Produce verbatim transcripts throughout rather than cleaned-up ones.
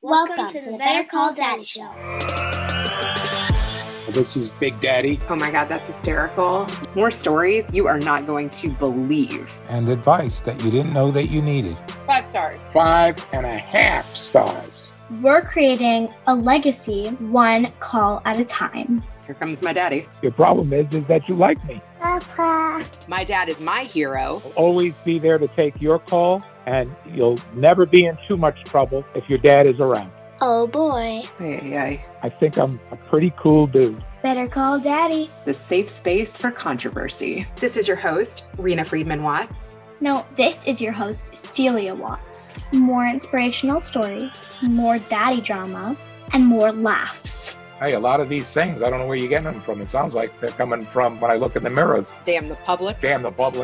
Welcome to the Better Call Daddy Show. This is Big Daddy. Oh my God, that's hysterical. More stories you are not going to believe. And advice that you didn't know that you needed. Five stars. Five and a half stars. We're creating a legacy one call at a time. Here comes my daddy. Your problem is, is that you like me. Papa. My dad is my hero. I'll always be there to take your call, and you'll never be in too much trouble if your dad is around. Oh boy. Ay, ay, ay. I think I'm a pretty cool dude. Better Call Daddy. The safe space for controversy. This is your host, Rena Friedman Watts. No, this is your host, Celia Watts. More inspirational stories, more daddy drama, and more laughs. Hey, a lot of these things, I don't know where you're getting them from. It sounds like they're coming from when I look in the mirrors. Damn the public. Damn the public.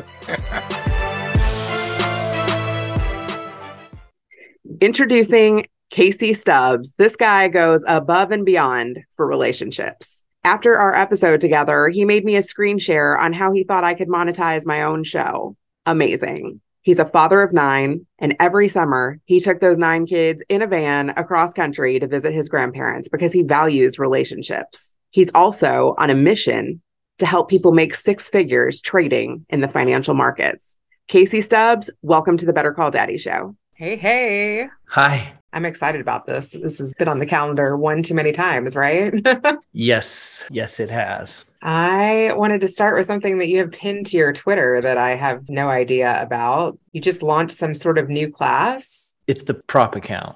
Introducing Casey Stubbs. This guy goes above and beyond for relationships. After our episode together, he made me a screen share on how he thought I could monetize my own show. Amazing. He's a father of nine, and every summer he took those nine kids in a van across country to visit his grandparents because he values relationships. He's also on a mission to help people make six figures trading in the financial markets. Casey Stubbs, welcome to the Better Call Daddy Show. Hey, hey. Hi. I'm excited about this. This has been on the calendar one too many times, right? Yes. Yes, it has. I wanted to start with something that you have pinned to your Twitter that I have no idea about. You just launched some sort of new class. It's the prop account,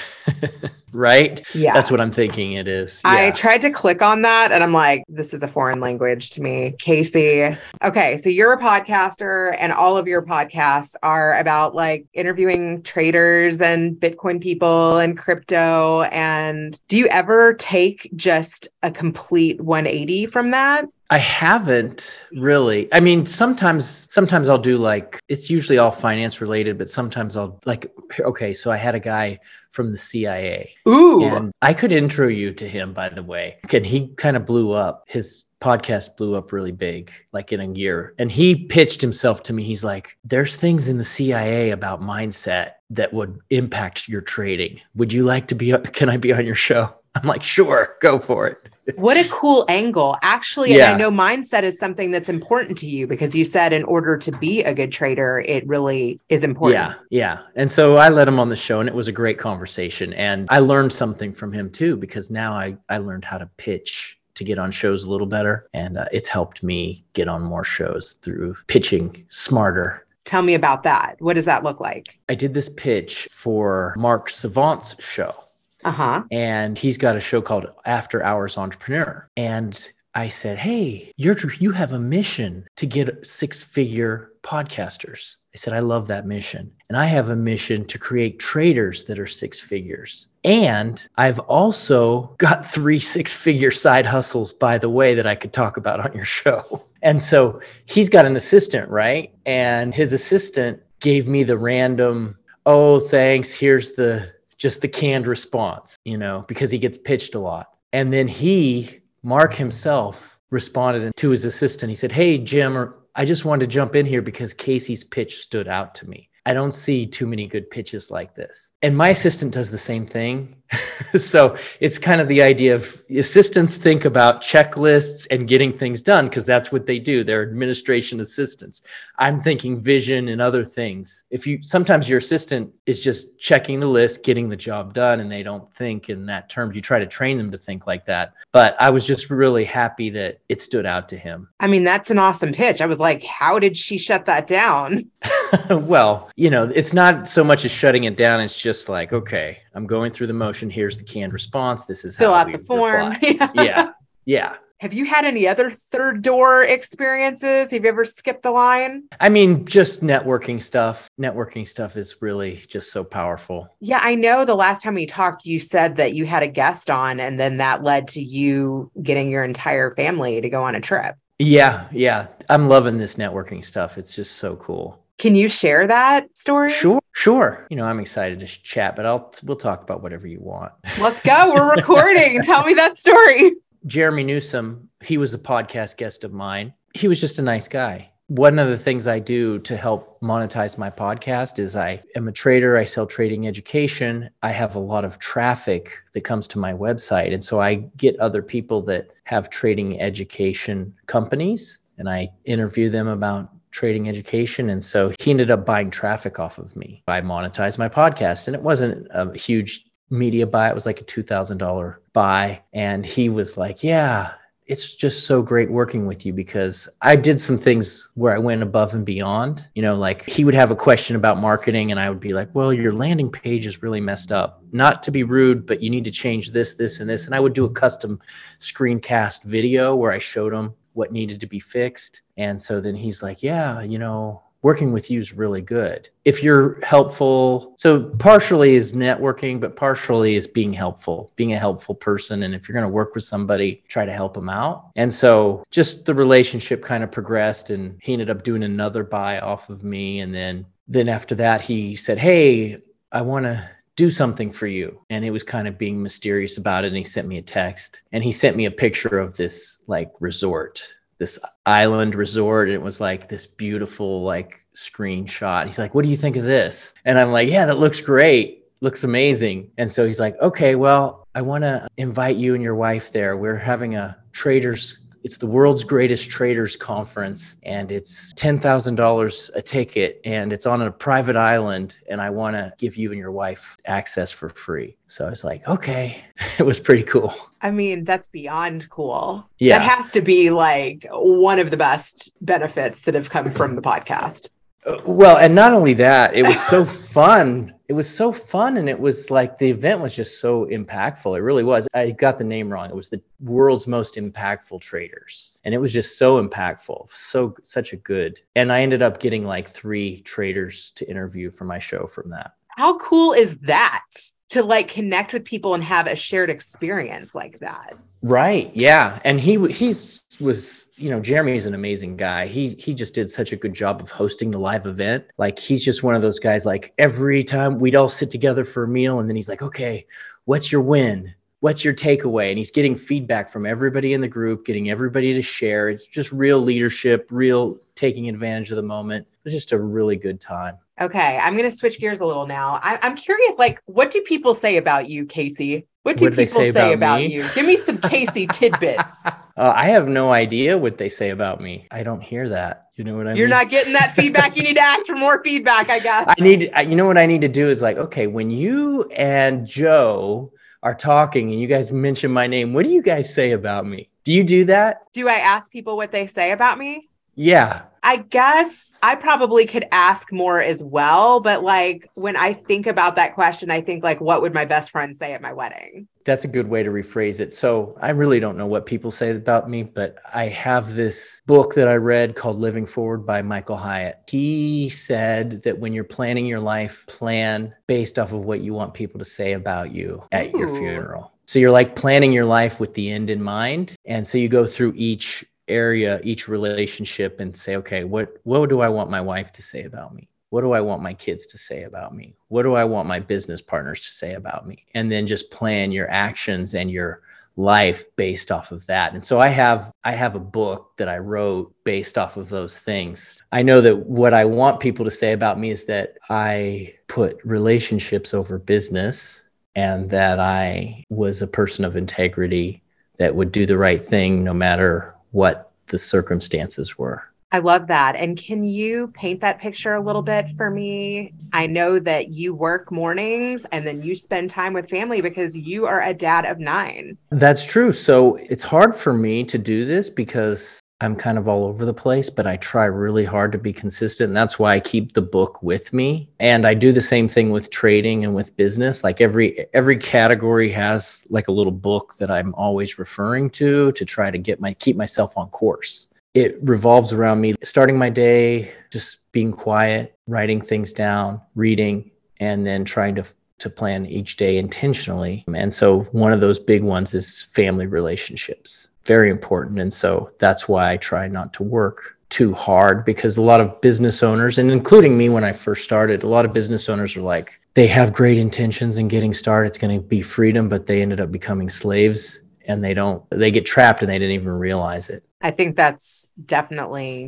right? Yeah. That's what I'm thinking it is. Yeah. I tried to click on that and I'm like, this is a foreign language to me. Casey. Okay. So you're a podcaster and all of your podcasts are about like interviewing traders and Bitcoin people and crypto. And do you ever take just a complete one eighty from that? I haven't really. I mean, sometimes, sometimes I'll do like, it's usually all finance related, but sometimes I'll like, okay, so I had a guy from the C I A. Ooh. And I could intro you to him, by the way. And he kind of blew up. His podcast blew up really big, like in a year. And he pitched himself to me. He's like, there's things in the C I A about mindset that would impact your trading. Would you like to be, can I be on your show? I'm like, sure, go for it. What a cool angle. Actually, Yeah. and I know mindset is something that's important to you because you said in order to be a good trader, it really is important. Yeah, yeah. And so I let him on the show and it was a great conversation. And I learned something from him too, because now I, I learned how to pitch to get on shows a little better. And uh, it's helped me get on more shows through pitching smarter. Tell me about that. What does that look like? I did this pitch for Mark Savant's show. Uh-huh. And he's got a show called After Hours Entrepreneur. And I said, hey, you're, you have a mission to get six-figure podcasters. I said, I love that mission. And I have a mission to create traders that are six figures. And I've also got three six-figure side hustles, by the way, that I could talk about on your show. And so he's got an assistant, right? And his assistant gave me the random, oh, thanks, here's the just the canned response, you know, because he gets pitched a lot. And then he, Mark himself, responded to his assistant. He said, hey, Jim, or I just wanted to jump in here because Casey's pitch stood out to me. I don't see too many good pitches like this. And my assistant does the same thing. So it's kind of the idea of assistants think about checklists and getting things done because that's what they do. They're administration assistants. I'm thinking vision and other things. If you sometimes your assistant is just checking the list, getting the job done, and they don't think in that terms. You try to train them to think like that. But I was just really happy that it stood out to him. I mean, that's an awesome pitch. I was like, how did she shut that down? Well, you know, it's not so much as shutting it down. It's just like, okay, I'm going through the motion. Here's the canned response. This is Fill how out we the form. reply. Yeah. Yeah. Have you had any other third door experiences? Have you ever skipped the line? I mean, just networking stuff. Networking stuff is really just so powerful. Yeah, I know the last time we talked, you said that you had a guest on and then that led to you getting your entire family to go on a trip. Yeah. Yeah. I'm loving this networking stuff. It's just so cool. Can you share that story? Sure, sure. You know, I'm excited to chat, but I'll we'll talk about whatever you want. Let's go. We're recording. Tell me that story. Jeremy Newsom, he was a podcast guest of mine. He was just a nice guy. one of the things I do to help monetize my podcast is I am a trader. I sell trading education. I have a lot of traffic that comes to my website. And so I get other people that have trading education companies and I interview them about trading education. And so he ended up buying traffic off of me. I monetized my podcast, and it wasn't a huge media buy. It was like a two thousand dollars buy. And he was like, yeah, it's just so great working with you, because I did some things where I went above and beyond. You know, like he would have a question about marketing and I would be like, well, your landing page is really messed up. Not to be rude, but you need to change this, this, and this. And I would do a custom screencast video where I showed him what needed to be fixed. And so then he's like, yeah, you know, working with you is really good. If you're helpful, so partially is networking, but partially is being helpful, being a helpful person. And if you're going to work with somebody, try to help them out. And so just the relationship kind of progressed, and he ended up doing another buy off of me. And then, then after that, he said, hey, I want to do something for you. And it was kind of being mysterious about it. And he sent me a text, and he sent me a picture of this like resort, this island resort. And it was like this beautiful, like screenshot. He's like, what do you think of this? And I'm like, yeah, that looks great. Looks amazing. And so he's like, okay, well, I want to invite you and your wife there. We're having a traders It's the world's greatest traders conference, and it's ten thousand dollars a ticket, and it's on a private island, and I want to give you and your wife access for free. So I was like, okay. It was pretty cool. I mean, that's beyond cool. Yeah. That has to be like one of the best benefits that have come from the podcast. Uh, well, and not only that, it was so fun. It was so fun. And it was like, the event was just so impactful. It really was. I got the name wrong. It was the world's most impactful traders. And it was just so impactful. So, such a good. And I ended up getting like three traders to interview for my show from that. How cool is that? To like connect with people and have a shared experience like that. Right. Yeah. And he he's was, you know, Jeremy's an amazing guy. He he just did such a good job of hosting the live event. Like, he's just one of those guys, like every time we'd all sit together for a meal, and then he's like, okay, what's your win? What's your takeaway? And he's getting feedback from everybody in the group, getting everybody to share. It's just real leadership, real taking advantage of the moment. It was just a really good time. Okay, I'm going to switch gears a little now. I, I'm curious, like, what do people say about you, Casey? What do what people say, say about, about you? Give me some Casey tidbits. Uh, I have no idea what they say about me. I don't hear that. You know what I You're mean? You're not getting that feedback. You need to ask for more feedback, I guess. I need, you know what I need to do is like, okay, when you and Joe are talking and you guys mention my name, what do you guys say about me? Do you do that? Do I ask people what they say about me? Yeah. I guess I probably could ask more as well. But like, when I think about that question, I think like, what would my best friend say at my wedding? That's a good way to rephrase it. So I really don't know what people say about me, but I have this book that I read called Living Forward by Michael Hyatt. He said that when you're planning your life, plan based off of what you want people to say about you at Ooh. Your funeral. So you're like planning your life with the end in mind. And so you go through each area, each relationship, and say, okay, what, what do I want my wife to say about me? What do I want my kids to say about me? What do I want my business partners to say about me? And then just plan your actions and your life based off of that. And so I have, I have a book that I wrote based off of those things. I know that what I want people to say about me is that I put relationships over business, and that I was a person of integrity that would do the right thing no matter what the circumstances were. I love that. And can you paint that picture a little bit for me? I know that you work mornings and then you spend time with family because you are a dad of nine. That's true. So it's hard for me to do this because I'm kind of all over the place, but I try really hard to be consistent. And that's why I keep the book with me. And I do the same thing with trading and with business. Like every every category has like a little book that I'm always referring to to try to get my keep myself on course. It revolves around me starting my day, just being quiet, writing things down, reading, and then trying to to plan each day intentionally. And so one of those big ones is family relationships. Very important. And so that's why I try not to work too hard, because a lot of business owners, and including me when I first started, a lot of business owners are like, they have great intentions in getting started. It's going to be freedom, but they ended up becoming slaves, and they don't, they get trapped and they didn't even realize it. I think that's definitely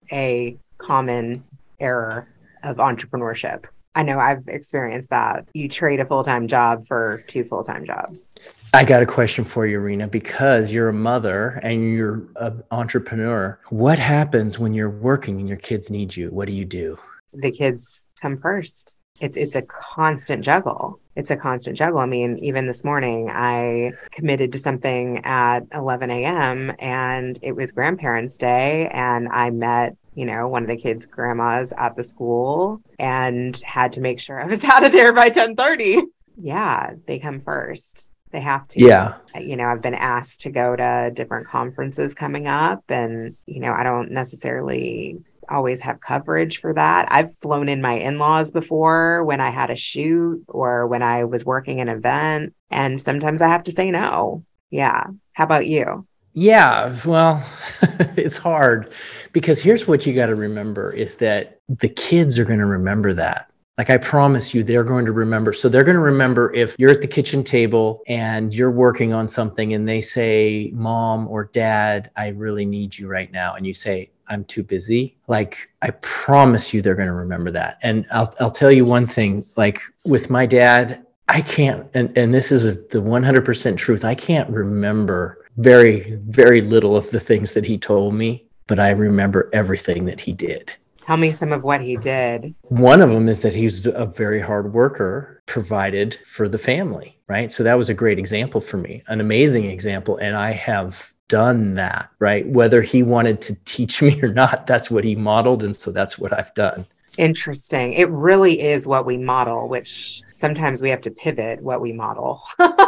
a common error of entrepreneurship. I know I've experienced that. You trade a full-time job for two full-time jobs. I got a question for you, Rena, because you're a mother and you're an entrepreneur. What happens when you're working and your kids need you? What do you do? The kids come first. It's it's a constant juggle. It's a constant juggle. I mean, even this morning, I committed to something at eleven a.m. and it was Grandparents' Day, and I met, you know, one of the kids' grandmas at the school and had to make sure I was out of there by ten thirty. Yeah, they come first. They have to. Yeah. You know, I've been asked to go to different conferences coming up, and, you know, I don't necessarily always have coverage for that. I've flown in my in-laws before when I had a shoot or when I was working an event, and sometimes I have to say no. Yeah. How about you? Yeah, well, it's hard because here's what you got to remember is that the kids are going to remember that. Like, I promise you, they're going to remember. So they're going to remember if you're at the kitchen table and you're working on something and they say, Mom or Dad, I really need you right now. And you say, I'm too busy. Like, I promise you, they're going to remember that. And I'll I'll tell you one thing, like with my dad, I can't, and, and this is a, the one hundred percent truth. I can't remember very, very little of the things that he told me, but I remember everything that he did. Tell me some of what he did. One of them is that he was a very hard worker, provided for the family, right? So that was a great example for me, an amazing example. And I have done that, right? Whether he wanted to teach me or not, that's what he modeled. And so that's what I've done. Interesting. It really is what we model, which sometimes we have to pivot what we model.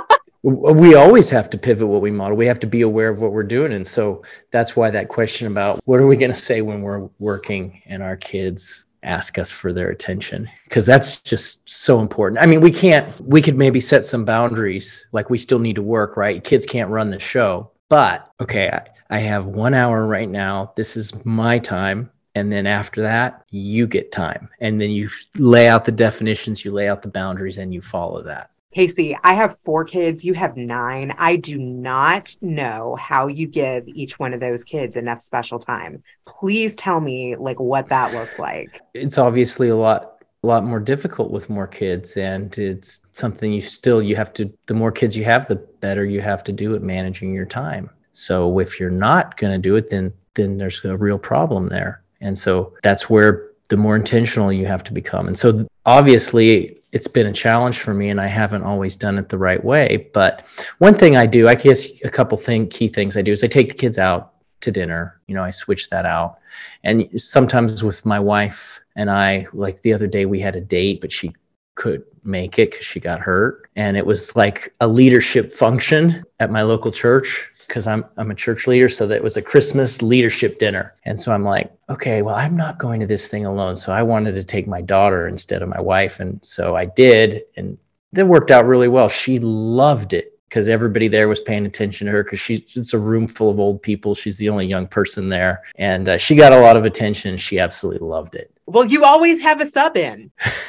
We always have to pivot what we model. We have to be aware of what we're doing. And so that's why that question about what are we going to say when we're working and our kids ask us for their attention, because that's just so important. I mean, we can't, we could maybe set some boundaries, like we still need to work, right? Kids can't run the show. But, okay, I, I have one hour right now. This is my time. And then after that, you get time. And then you lay out the definitions, you lay out the boundaries, and you follow that. Casey, I have four kids. You have nine. I do not know how you give each one of those kids enough special time. Please tell me like what that looks like. It's obviously a lot, a lot more difficult with more kids, and it's something you still, you have to, the more kids you have, the better you have to do at managing your time. So if you're not going to do it, then, then there's a real problem there. And so that's where the more intentional you have to become. And so obviously it's been a challenge for me, and I haven't always done it the right way. But one thing I do, I guess a couple thing, key things I do is I take the kids out to dinner. You know, I switch that out. And sometimes with my wife and I, like the other day we had a date, but she could make it because she got hurt. And it was like a leadership function at my local church, because I'm I'm a church leader. So that was a Christmas leadership dinner. And so I'm like, okay, well, I'm not going to this thing alone. So I wanted to take my daughter instead of my wife. And so I did. And that worked out really well. She loved it because everybody there was paying attention to her, because she's it's a room full of old people. She's the only young person there. And uh, she got a lot of attention. She absolutely loved it. Well, you always have a sub in.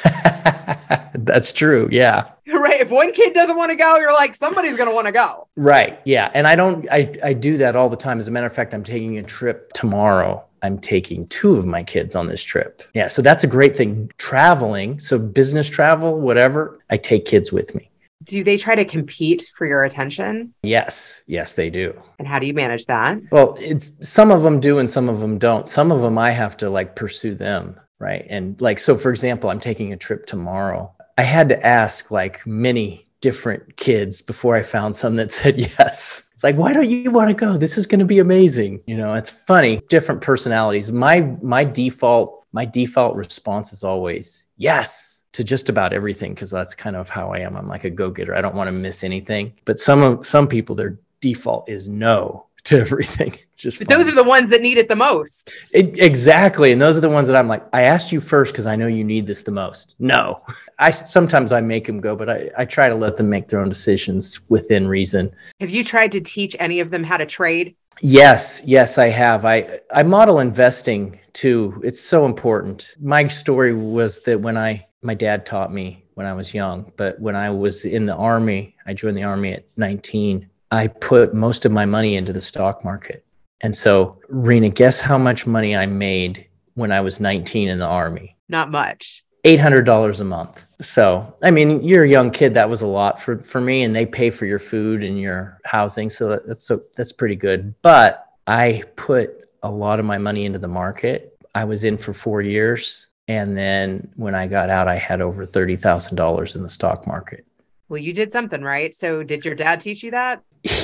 That's true. Yeah. Right. If one kid doesn't want to go, you're like, somebody's going to want to go. Right. Yeah. And I don't, I, I do that all the time. As a matter of fact, I'm taking a trip tomorrow. I'm taking two of my kids on this trip. Yeah. So that's a great thing. Traveling. So business travel, whatever, I take kids with me. Do they try to compete for your attention? Yes. Yes, they do. And how do you manage that? Well, it's some of them do and some of them don't. Some of them I have to like pursue them. Right. And like, so for example, I'm taking a trip tomorrow. I had to ask like many different kids before I found some that said yes. It's like, why don't you want to go? This is going to be amazing. You know, it's funny, different personalities. My my default, my default response is always yes to just about everything, because that's kind of how I am. I'm like a go-getter. I don't want to miss anything. But some of some people, their default is no to everything. It's just but those are the ones that need it the most. It, exactly. And those are the ones that I'm like, I asked you first because I know you need this the most. No. I sometimes I make them go, but I, I try to let them make their own decisions within reason. Have you tried to teach any of them how to trade? Yes. Yes, I have. I, I model investing too. It's so important. My story was that when I, my dad taught me when I was young, but when I was in the Army, I joined the Army at nineteen. I put most of my money into the stock market. And so, Rena, guess how much money I made when I was nineteen in the Army? Not much. eight hundred dollars a month. So, I mean, you're a young kid. That was a lot for, for me, and they pay for your food and your housing. So that, that's so that's pretty good. But I put a lot of my money into the market. I was in for four years. And then when I got out, I had over thirty thousand dollars in the stock market. Well, you did something right. So did your dad teach you that?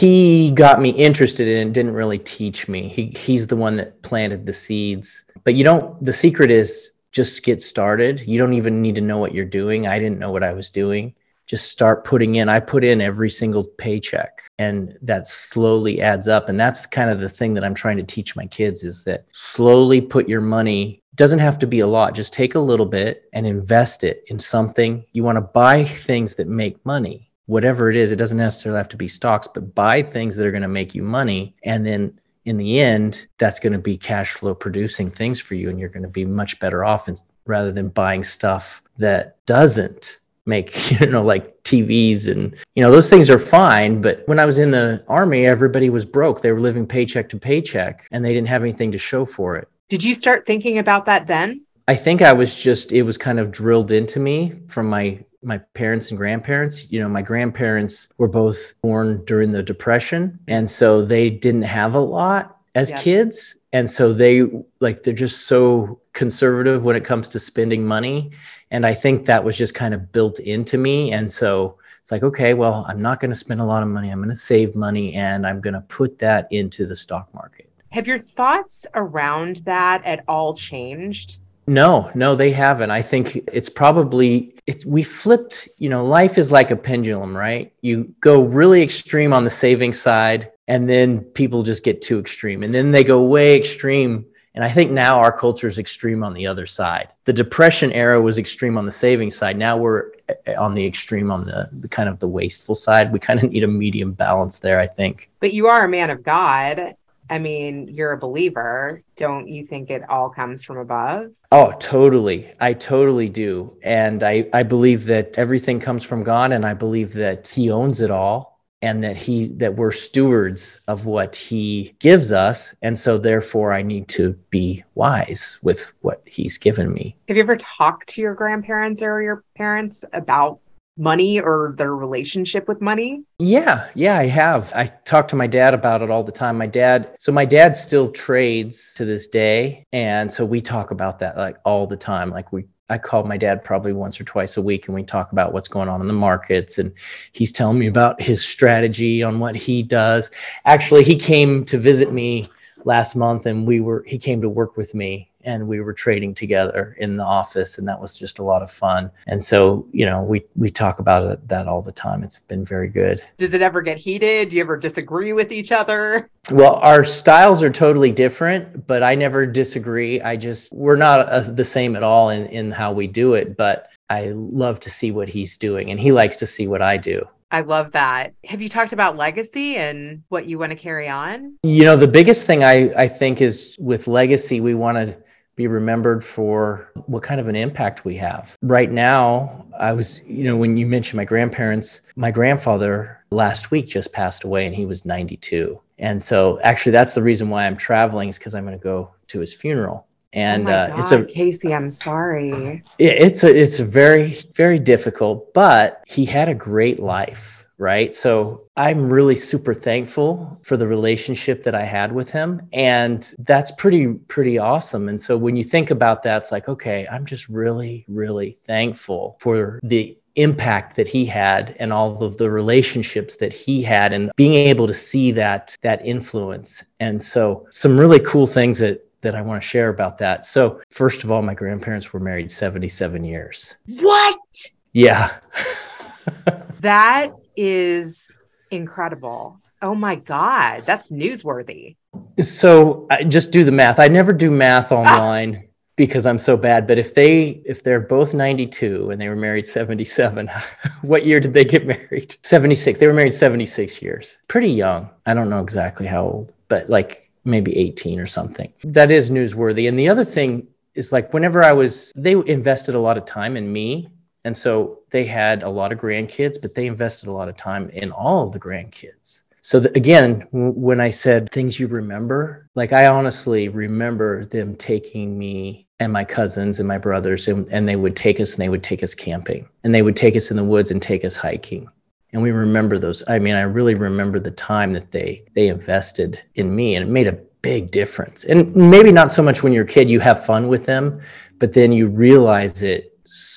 He got me interested in it, didn't really teach me. He he's the one that planted the seeds. But you don't, the secret is just get started. You don't even need to know what you're doing. I didn't know what I was doing. Just start putting in. I put in every single paycheck, and that slowly adds up. And that's kind of the thing that I'm trying to teach my kids, is that slowly put your money. Doesn't have to be a lot. Just take a little bit and invest it in something. You want to buy things that make money, whatever it is. It doesn't necessarily have to be stocks, but buy things that are going to make you money. And then in the end, that's going to be cash flow producing things for you. And you're going to be much better off in, rather than buying stuff that doesn't make, you know, like T Vs and, you know, those things are fine. But when I was in the Army, everybody was broke. They were living paycheck to paycheck, and they didn't have anything to show for it. Did you start thinking about that then? I think I was just, it was kind of drilled into me from my my parents and grandparents. You know, my grandparents were both born during the Depression. And so they didn't have a lot as yeah. kids. And so they like, they're just so conservative when it comes to spending money. And I think that was just kind of built into me. And so it's like, okay, well, I'm not going to spend a lot of money. I'm going to save money, and I'm going to put that into the stock market. Have your thoughts around that at all changed? No, no, they haven't. I think it's probably, it's, we flipped, you know, life is like a pendulum, right? You go really extreme on the saving side, and then people just get too extreme, and then they go way extreme. And I think now our culture is extreme on the other side. The Depression era was extreme on the saving side. Now we're on the extreme on the, the kind of the wasteful side. We kind of need a medium balance there, I think. But you are a man of God. I mean, you're a believer. Don't you think it all comes from above? Oh, totally. I totally do. And I, I believe that everything comes from God, and I believe that he owns it all, and that he that we're stewards of what he gives us. And so therefore I need to be wise with what he's given me. Have you ever talked to your grandparents or your parents about money or their relationship with money? Yeah, yeah, I have. I talk to my dad about it all the time. My dad, so my dad still trades to this day. And so we talk about that like all the time. Like we, I call my dad probably once or twice a week, and we talk about what's going on in the markets. And he's telling me about his strategy on what he does. Actually, he came to visit me last month, and we were, he came to work with me, and we were trading together in the office, and that was just a lot of fun. And so, you know, we, we talk about it, that all the time. It's been very good. Does it ever get heated? Do you ever disagree with each other? Well, our styles are totally different, but I never disagree. I just, we're not uh, the same at all in, in how we do it, but I love to see what he's doing, and he likes to see what I do. I love that. Have you talked about legacy and what you want to carry on? You know, the biggest thing I, I think is with legacy, we want to be remembered for what kind of an impact we have. Right now, I was, you know, when you mentioned my grandparents, my grandfather last week just passed away, and he was ninety-two. And so actually that's the reason why I'm traveling, is because I'm going to go to his funeral. And oh my uh, God, it's a Casey, I'm sorry. it, it's a it's a very, very difficult, but he had a great life, right? So I'm really super thankful for the relationship that I had with him. And that's pretty, pretty awesome. And so when you think about that, it's like, okay, I'm just really, really thankful for the impact that he had and all of the relationships that he had, and being able to see that, that influence. And so some really cool things that that I want to share about that. So first of all, my grandparents were married seventy-seven years. What? Yeah. That is incredible. Oh my God. That's newsworthy. So I just do the math. I never do math online ah. because I'm so bad. But if they, if they're both ninety-two and they were married seventy-seven, what year did they get married? seventy-six. They were married seventy-six years. Pretty young. I don't know exactly how old, but like maybe eighteen or something. That is newsworthy. And the other thing is, like, whenever I was, they invested a lot of time in me. And so they had a lot of grandkids, but they invested a lot of time in all of the grandkids. So the, again, w- when I said things you remember, like I honestly remember them taking me and my cousins and my brothers, and, and they would take us and they would take us camping, and they would take us in the woods and take us hiking. And we remember those. I mean, I really remember the time that they they invested in me, and it made a big difference. And maybe not so much when you're a kid, you have fun with them, but then you realize it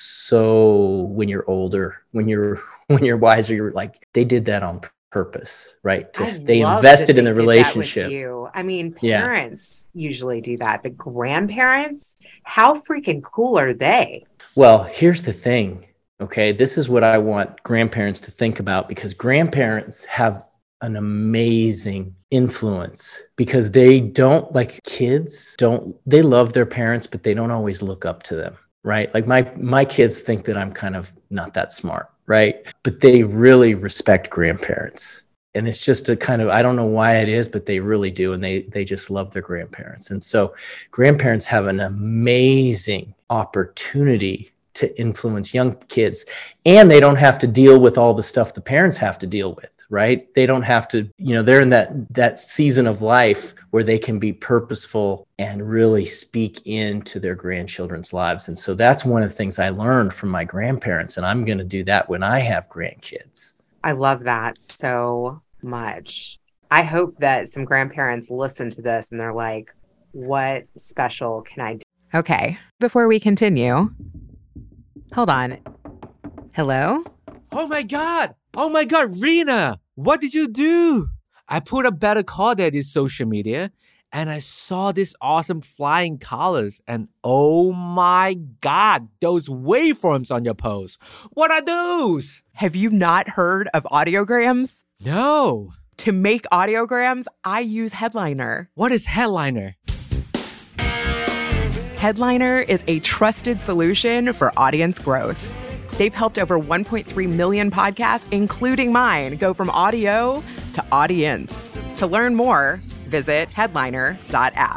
so when you're older, when you're when you're wiser, you're like, they did that on purpose, right? To, they invested in the relationship. You. I mean, Yeah. parents usually do that, but grandparents, how freaking cool are they? Well, here's the thing. Okay, this is what I want grandparents to think about, because grandparents have an amazing influence, because they don't, like kids don't, they love their parents, but they don't always look up to them, right? Like my my kids think that I'm kind of not that smart, right? But they really respect grandparents. And it's just a kind of, I don't know why it is, but they really do. And they they just love their grandparents. And so grandparents have an amazing opportunity to influence young kids, and they don't have to deal with all the stuff the parents have to deal with, right? They don't have to, you know, they're in that that season of life where they can be purposeful and really speak into their grandchildren's lives. And so that's one of the things I learned from my grandparents, and I'm going to do that when I have grandkids. I love that so much. I hope that some grandparents listen to this and they're like, what special can I do? Okay, before we continue, hold on. Hello? Oh my God! Oh my God, Rena! What did you do? I put up Better Call Daddy's social media, and I saw this awesome flying colors, and oh my God, those waveforms on your post. What are those? Have you not heard of audiograms? No. To make audiograms, I use Headliner. What is Headliner? Headliner is a trusted solution for audience growth. They've helped over one point three million podcasts, including mine, go from audio to audience. To learn more, visit headliner dot app.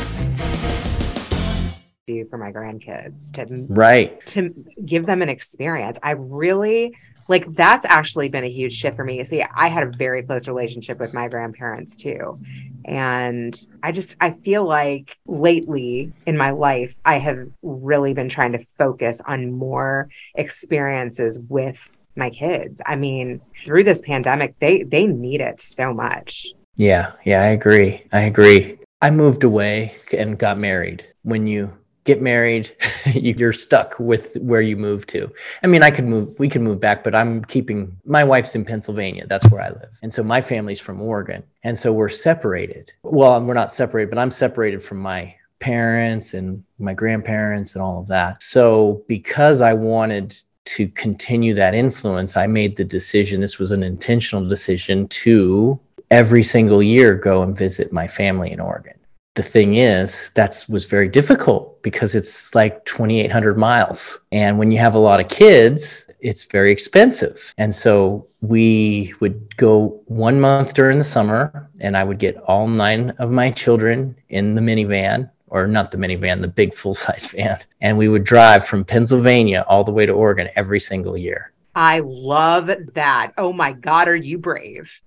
Do for my grandkids to Right. to give them an experience. I really like that's actually been a huge shift for me. See, I had a very close relationship with my grandparents too. And I just I feel like lately in my life, I have really been trying to focus on more experiences with my kids. I mean, through this pandemic, they they need it so much. Yeah, yeah, I agree. I agree. I moved away and got married. When you get married, you're stuck with where you move to. I mean, I could move, we could move back, but I'm keeping, my wife's in Pennsylvania. That's where I live. And so my family's from Oregon. And so we're separated. Well, we're not separated, but I'm separated from my parents and my grandparents and all of that. So because I wanted to continue that influence, I made the decision, this was an intentional decision, to every single year go and visit my family in Oregon. The thing is, that was very difficult because it's like twenty-eight hundred miles. And when you have a lot of kids, it's very expensive. And so we would go one month during the summer, and I would get all nine of my children in the minivan, or not the minivan, the big full-size van. And we would drive from Pennsylvania all the way to Oregon every single year. I love that. Oh my God, are you brave?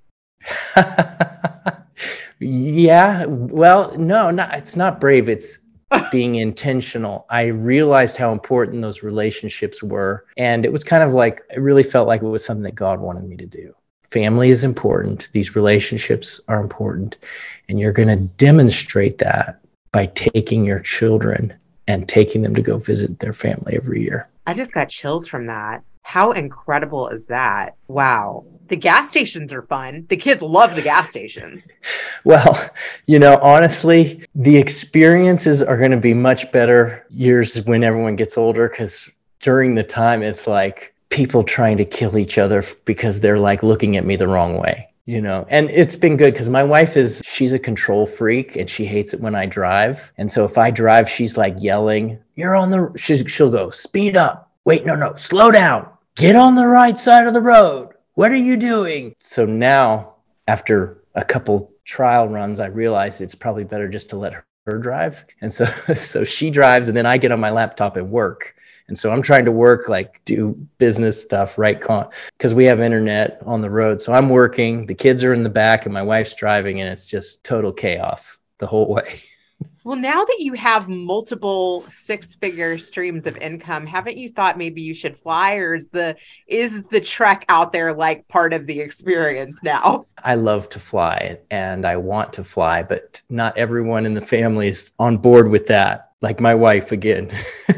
Yeah, well, no, not, it's not brave. It's being intentional. I realized how important those relationships were. And it was kind of like, it really felt like it was something that God wanted me to do. Family is important. These relationships are important. And you're going to demonstrate that by taking your children and taking them to go visit their family every year. I just got chills from that. How incredible is that? Wow. The gas stations are fun. The kids love the gas stations. Well, you know, honestly, the experiences are going to be much better years when everyone gets older, because during the time it's like people trying to kill each other because they're like looking at me the wrong way, you know. And it's been good because my wife is, she's a control freak and she hates it when I drive. And so if I drive, she's like yelling, you're on the, she's, she'll go, speed up. Wait, no, no, slow down. Get on the right side of the road. What are you doing? So now, after a couple trial runs, I realized it's probably better just to let her, her drive. And so, so she drives, and then I get on my laptop and work. And so I'm trying to work, like do business stuff, right? Because we have internet on the road. So I'm working, the kids are in the back and my wife's driving, and it's just total chaos the whole way. Well, now that you have multiple six-figure streams of income, haven't you thought maybe you should fly, or is the is the trek out there like part of the experience now? I love to fly and I want to fly, but not everyone in the family is on board with that. Like my wife, again,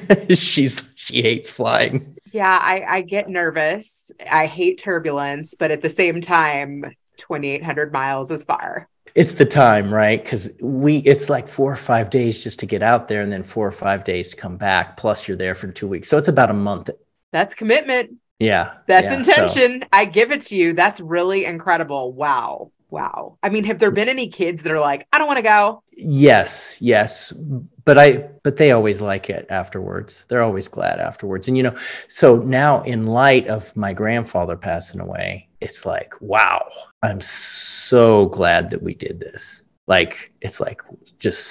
she's she hates flying. Yeah, I, I get nervous. I hate turbulence, but at the same time, twenty-eight hundred miles is far. It's the time, right? Because we, it's like four or five days just to get out there and then four or five days to come back. Plus you're there for two weeks. So it's about a month. That's commitment. Yeah. That's yeah, intention. So. I give it to you. That's really incredible. Wow. Wow. I mean, have there been any kids that are like, I don't want to go? Yes, yes. But I, but they always like it afterwards. They're always glad afterwards. And, you know, so now in light of my grandfather passing away, it's like, wow, I'm so glad that we did this. Like, it's like just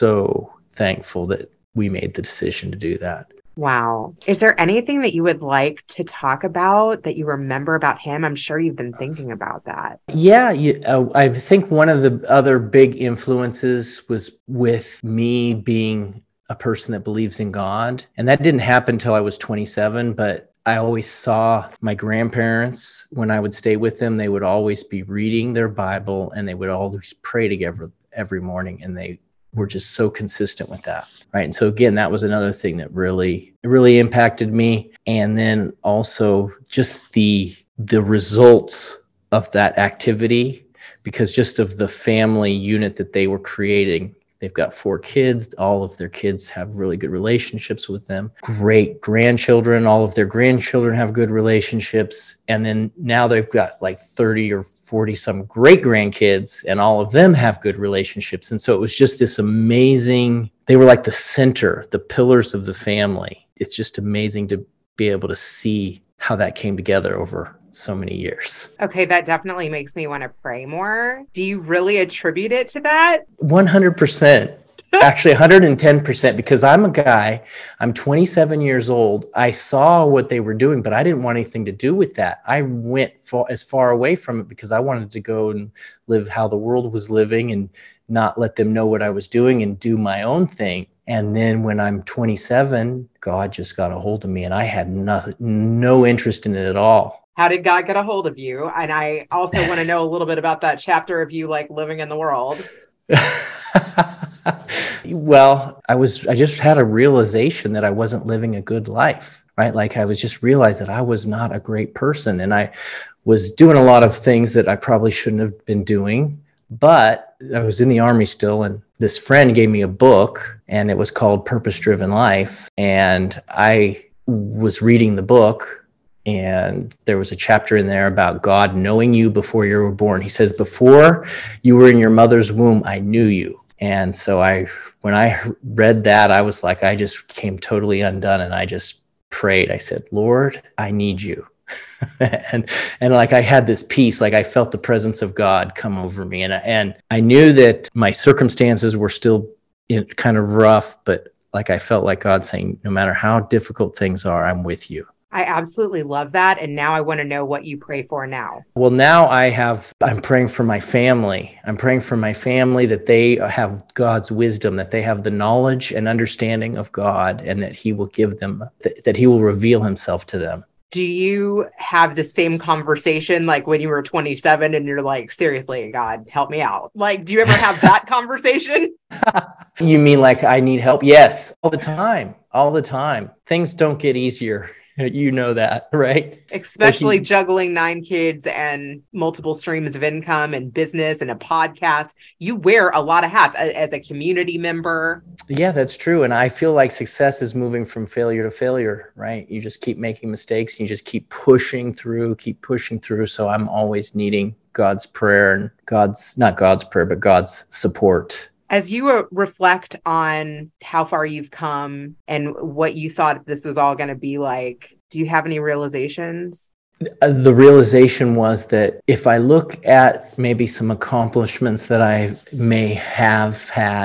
so thankful that we made the decision to do that. Wow. Is there anything that you would like to talk about that you remember about him? I'm sure you've been thinking about that. Yeah, you, uh, I think one of the other big influences was with me being a person that believes in God. And that didn't happen until I was twenty-seven, but I always saw my grandparents, when I would stay with them, they would always be reading their Bible and they would always pray together every morning. And they were just so consistent with that. Right. And so again, that was another thing that really, really impacted me. And then also just the, the results of that activity, because just of the family unit that they were creating. They've got four kids. All of their kids have really good relationships with them. Great grandchildren. All of their grandchildren have good relationships. And then now they've got like thirty or forty some great grandkids, and all of them have good relationships. And so it was just this amazing, they were like the center, the pillars of the family. It's just amazing to be able to see how that came together over so many years. Okay, that definitely makes me want to pray more. Do you really attribute it to that? one hundred percent. Actually, one hundred ten percent, because I'm a guy, I'm twenty-seven years old. I saw what they were doing, but I didn't want anything to do with that. I went far, as far away from it because I wanted to go and live how the world was living and not let them know what I was doing and do my own thing. And then when I'm twenty-seven, God just got a hold of me and I had nothing, no interest in it at all. How did God get a hold of you? And I also want to know a little bit about that chapter of you like living in the world. Well, I was, I just had a realization that I wasn't living a good life, right? Like I was just realized that I was not a great person, and I was doing a lot of things that I probably shouldn't have been doing, but I was in the Army still. And this friend gave me a book and it was called Purpose Driven Life. And I was reading the book, and there was a chapter in there about God knowing you before you were born. He says, before you were in your mother's womb, I knew you. And so I, when I read that, I was like, I just came totally undone. And I just prayed. I said, Lord, I need you. and, and like, I had this peace, like I felt the presence of God come over me. And, and I knew that my circumstances were still in, kind of rough, but like, I felt like God saying, no matter how difficult things are, I'm with you. I absolutely love that. And now I want to know what you pray for now. Well, now I have, I'm praying for my family. I'm praying for my family that they have God's wisdom, that they have the knowledge and understanding of God, and that he will give them, that, that he will reveal himself to them. Do you have the same conversation like when you were twenty-seven and you're like, seriously, God, help me out? Like, do you ever have that conversation? You mean like I need help? Yes, all the time, all the time. Things don't get easier. You know that, right? Especially you, juggling nine kids and multiple streams of income and business and a podcast. You wear a lot of hats as a community member. Yeah, that's true. And I feel like success is moving from failure to failure, right? You just keep making mistakes. You just keep pushing through, keep pushing through. So I'm always needing God's prayer and God's, not God's prayer, but God's support. As you uh, reflect on how far you've come and what you thought this was all going to be like, do you have any realizations? The realization was that if I look at maybe some accomplishments that I may have had,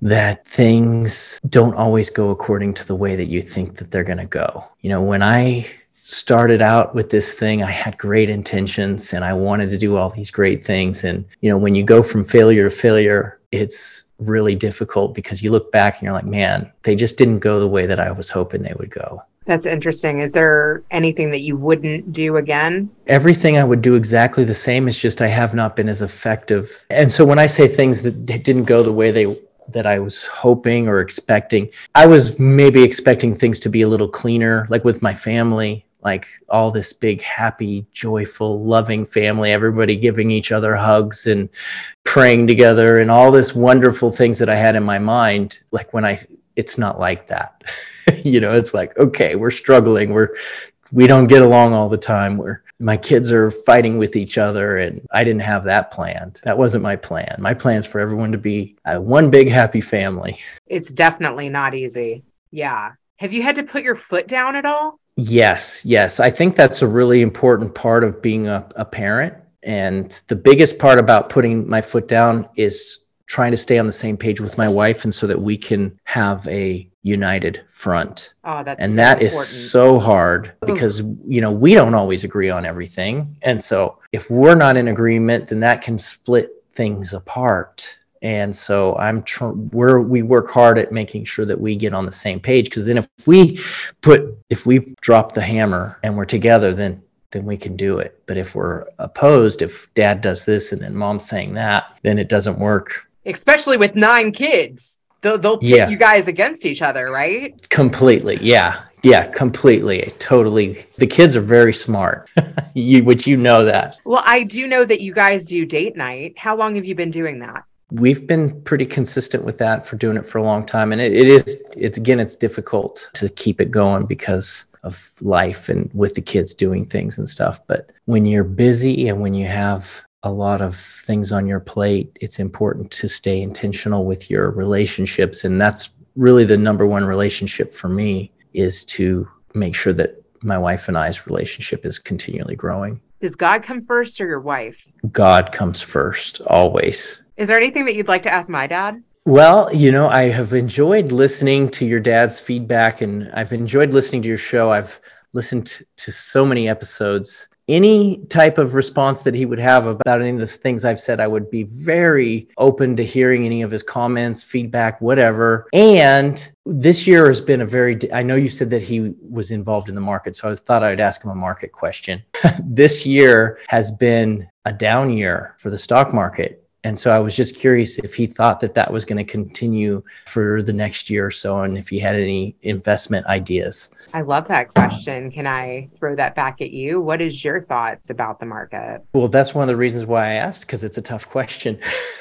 that things don't always go according to the way that you think that they're going to go. You know, when I started out with this thing, I had great intentions and I wanted to do all these great things. And, you know, when you go from failure to failure, it's really difficult because you look back and you're like, man, they just didn't go the way that I was hoping they would go. That's interesting. Is there anything that you wouldn't do again? Everything I would do exactly the same. It's just I have not been as effective. And so when I say things that didn't go the way they that I was hoping or expecting, I was maybe expecting things to be a little cleaner, like with my family, like all this big, happy, joyful, loving family, everybody giving each other hugs and praying together and all this wonderful things that I had in my mind. Like when I, it's not like that. You know, it's like, okay, we're struggling. We're, we don't get along all the time. We're, my kids are fighting with each other and I didn't have that planned. That wasn't my plan. My plan is for everyone to be uh, one big happy family. It's definitely not easy. Yeah. Have you had to put your foot down at all? Yes. Yes. I think that's a really important part of being a, a parent. And the biggest part about putting my foot down is trying to stay on the same page with my wife, and so that we can have a united front. Oh, that's and so that important. is so hard because, you know, we don't always agree on everything. And so if we're not in agreement, then that can split things apart. And so I'm tr- we're we work hard at making sure that we get on the same page, because then if we put if we drop the hammer and we're together, then then we can do it. But if we're opposed, if dad does this and then mom's saying that, then it doesn't work. Especially with nine kids. They'll, they'll put Yeah. you guys against each other, right? Completely. Yeah. Yeah, completely. Totally. The kids are very smart, you, which you know that. Well, I do know that you guys do date night. How long have you been doing that? We've been pretty consistent with that for doing it for a long time. And it, it is, it's again, it's difficult to keep it going because of life and with the kids doing things and stuff. But when you're busy and when you have a lot of things on your plate, it's important to stay intentional with your relationships. And that's really the number one relationship for me, is to make sure that my wife and I's relationship is continually growing. Does God come first or your wife? God comes first, always. Is there anything that you'd like to ask my dad? Well, you know, I have enjoyed listening to your dad's feedback, and I've enjoyed listening to your show. I've listened to, to so many episodes. Any type of response that he would have about any of the things I've said, I would be very open to hearing any of his comments, feedback, whatever. And this year has been a very, I know you said that he was involved in the market, so I thought I'd ask him a market question. This year has been a down year for the stock market. And so I was just curious if he thought that that was going to continue for the next year or so, and if he had any investment ideas. I love that question. Can I throw that back at you? What is your thoughts about the market? Well, that's one of the reasons why I asked, because it's a tough question.